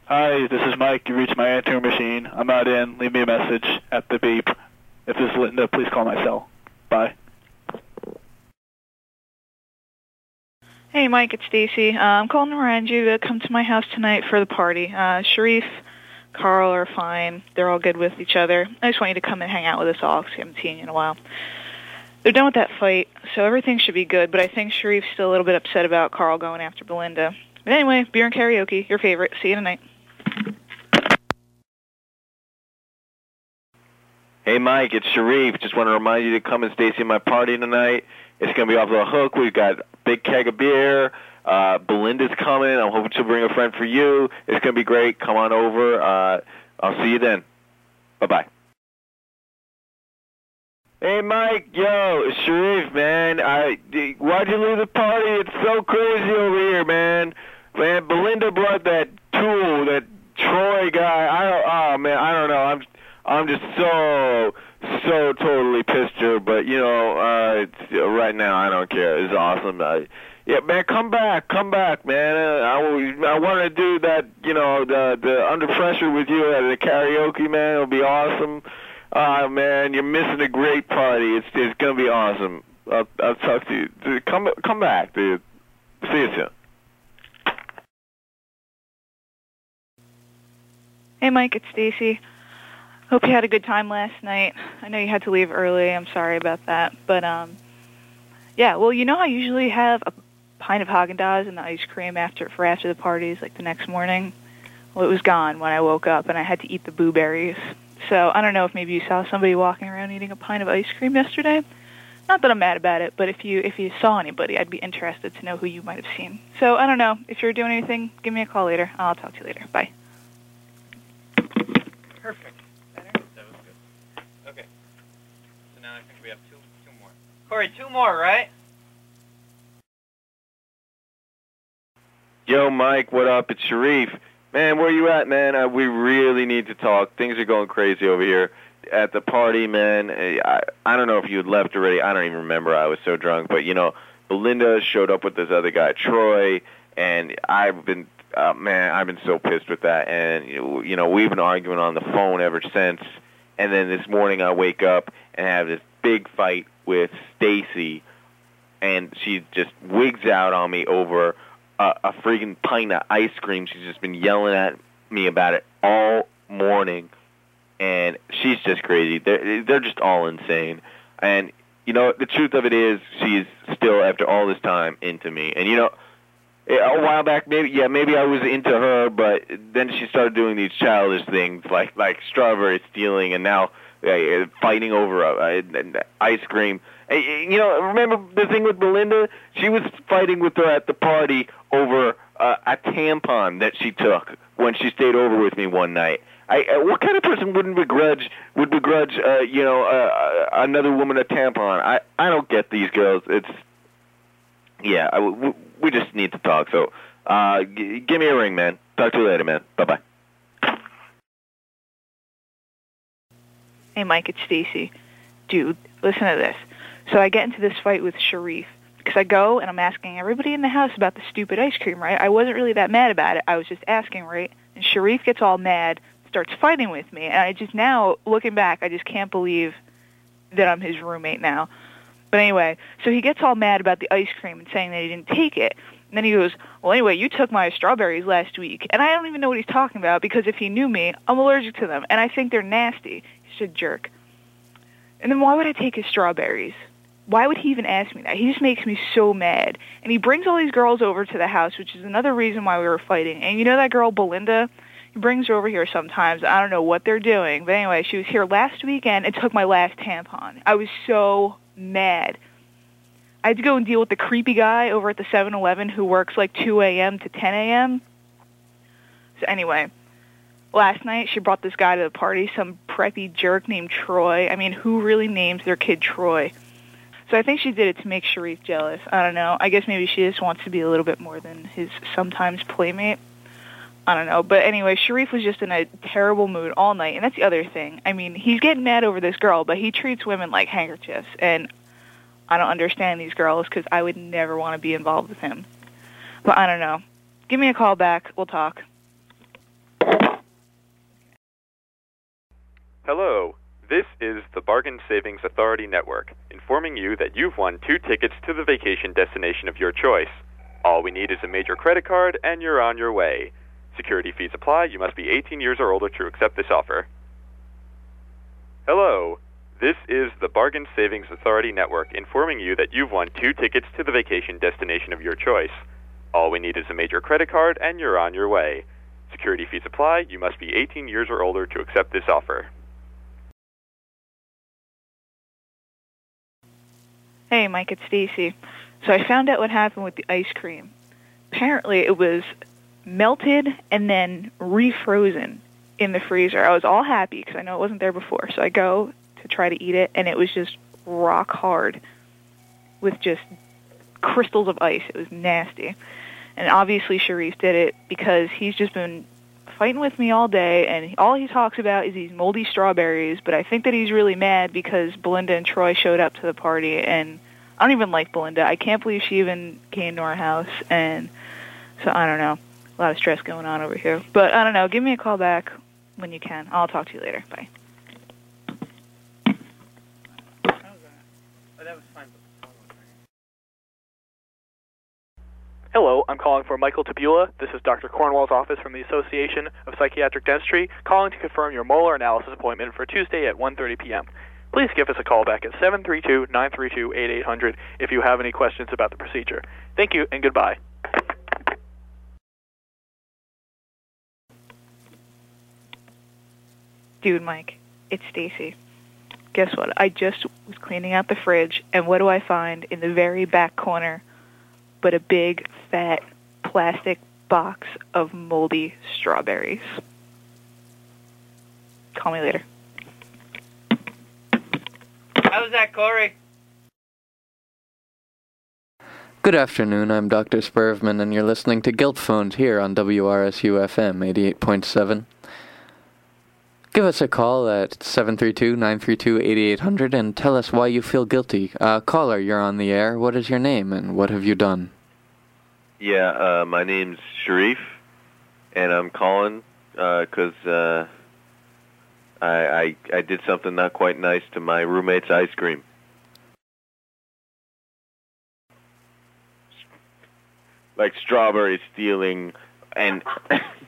Hi, this is Mike. You reached my answering machine. I'm not in. Leave me a message at the beep. If this is Linda, please call my cell. Bye. Hey, Mike, it's Stacy. I'm calling to remind you to come to my house tonight for the party. Sharif, Carl are fine. They're all good with each other. I just want you to come and hang out with us all because we haven't seen you in a while. They're done with that fight, so everything should be good, but I think Sharif's still a little bit upset about Carl going after Belinda. But anyway, beer and karaoke, your favorite. See you tonight. Hey, Mike, it's Sharif. Just want to remind you to come and stay at my party tonight. It's going to be off the hook. We've got a big keg of beer. Belinda's coming. I'm hoping she'll bring a friend for you. It's going to be great. Come on over. I'll see you then. Bye-bye. Hey, Mike. Yo, it's Sharif, man. Why'd you leave the party? It's so crazy over here, man. Man, Belinda brought that tool, that Troy guy. Man, I don't know. I'm just so totally pissed her, but, right now I don't care. It's awesome. Yeah, man, come back, man. I want to do that, the Under Pressure with you at the karaoke, man. It'll be awesome. Man, you're missing a great party. It's going to be awesome. I'll talk to you. Dude, come back, dude. See you soon. Hey, Mike, it's Stacy. Hope you had a good time last night. I know you had to leave early. I'm sorry about that. But, yeah, well, I usually have a pint of Haagen-Dazs and the ice cream after the parties, like the next morning. Well, it was gone when I woke up, and I had to eat the blueberries. So I don't know if maybe you saw somebody walking around eating a pint of ice cream yesterday. Not that I'm mad about it, but if you saw anybody, I'd be interested to know who you might have seen. So I don't know. If you're doing anything, give me a call later. I'll talk to you later. Bye. Perfect. Better? That was good. Okay. So now I think we have two more. Corey, two more, right? Yo, Mike, what up? It's Sharif. Man, where you at, man? We really need to talk. Things are going crazy over here at the party, man. I don't know if you had left already. I don't even remember. I was so drunk. But, Belinda showed up with this other guy, Troy, and I've been so pissed with that. And, we've been arguing on the phone ever since. And then this morning I wake up and have this big fight with Stacy, and she just wigs out on me over a freaking pint of ice cream. She's just been yelling at me about it all morning, and she's just crazy. They're just all insane. And, the truth of it is she's still, after all this time, into me. And, a while back, maybe I was into her, but then she started doing these childish things like strawberry stealing, and now fighting over ice cream. Remember the thing with Belinda? She was fighting with her at the party over a tampon that she took when she stayed over with me one night. What kind of person would begrudge another woman a tampon? I don't get these girls. We just need to talk. So, give me a ring, man. Talk to you later, man. Bye-bye. Hey, Mike, it's Stacy. Dude, listen to this. So I get into this fight with Sharif because I go and I'm asking everybody in the house about the stupid ice cream, right? I wasn't really that mad about it. I was just asking, right? And Sharif gets all mad, starts fighting with me. And I just now, looking back, I just can't believe that I'm his roommate now. But anyway, so he gets all mad about the ice cream and saying that he didn't take it. And then he goes, well, anyway, you took my strawberries last week. And I don't even know what he's talking about because if he knew me, I'm allergic to them. And I think they're nasty. He's a jerk. And then why would I take his strawberries? Why would he even ask me that? He just makes me so mad. And he brings all these girls over to the house, which is another reason why we were fighting. And you know that girl, Belinda? He brings her over here sometimes. I don't know what they're doing. But anyway, she was here last weekend and took my last tampon. I was so mad. I had to go and deal with the creepy guy over at the 7-Eleven who works like 2 a.m. to 10 a.m. So anyway, last night she brought this guy to the party, some preppy jerk named Troy. I mean, who really names their kid Troy? So I think she did it to make Sharif jealous. I don't know. I guess maybe she just wants to be a little bit more than his sometimes playmate. I don't know. But anyway, Sharif was just in a terrible mood all night, and that's the other thing. I mean, he's getting mad over this girl, but he treats women like handkerchiefs, and I don't understand these girls because I would never want to be involved with him. But I don't know. Give me a call back. We'll talk. Hello, this is the Bargain Savings Authority Network, informing you that you've won 2 tickets to the vacation destination of your choice. All we need is a major credit card, and you're on your way. Security fees apply. You must be 18 years or older to accept this offer. Hello, this is the Bargain Savings Authority Network, informing you that you've won 2 tickets to the vacation destination of your choice. All we need is a major credit card, and you're on your way. Security fees apply. You must be 18 years or older to accept this offer. Hey, Mike, it's Stacy. So I found out what happened with the ice cream. Apparently, it was melted and then refrozen in the freezer. I was all happy because I know it wasn't there before. So I go to try to eat it, and it was just rock hard with just crystals of ice. It was nasty. And obviously Sharif did it because he's just been fighting with me all day, and all he talks about is these moldy strawberries, but I think that he's really mad because Belinda and Troy showed up to the party, and I don't even like Belinda. I can't believe she even came to our house, and so I don't know. A lot of stress going on over here. But I don't know. Give me a call back when you can. I'll talk to you later. Bye. Hello, I'm calling for Michael Tabula. This is Dr. Cornwall's office from the Association of Psychiatric Dentistry, calling to confirm your molar analysis appointment for Tuesday at 1:30 p.m. Please give us a call back at 732-932-8800 if you have any questions about the procedure. Thank you, and goodbye. Dude, Mike, it's Stacy. Guess what? I just was cleaning out the fridge, and what do I find in the very back corner but a big, fat, plastic box of moldy strawberries? Call me later. How's that, Corey? Good afternoon, I'm Dr. Spervman, and you're listening to Guilt Phones here on WRSU-FM 88.7. Give us a call at 732-932-8800 and tell us why you feel guilty. Caller, you're on the air. What is your name, and what have you done? Yeah, my name's Sharif, and I'm calling because I did something not quite nice to my roommate's ice cream. Like strawberry stealing and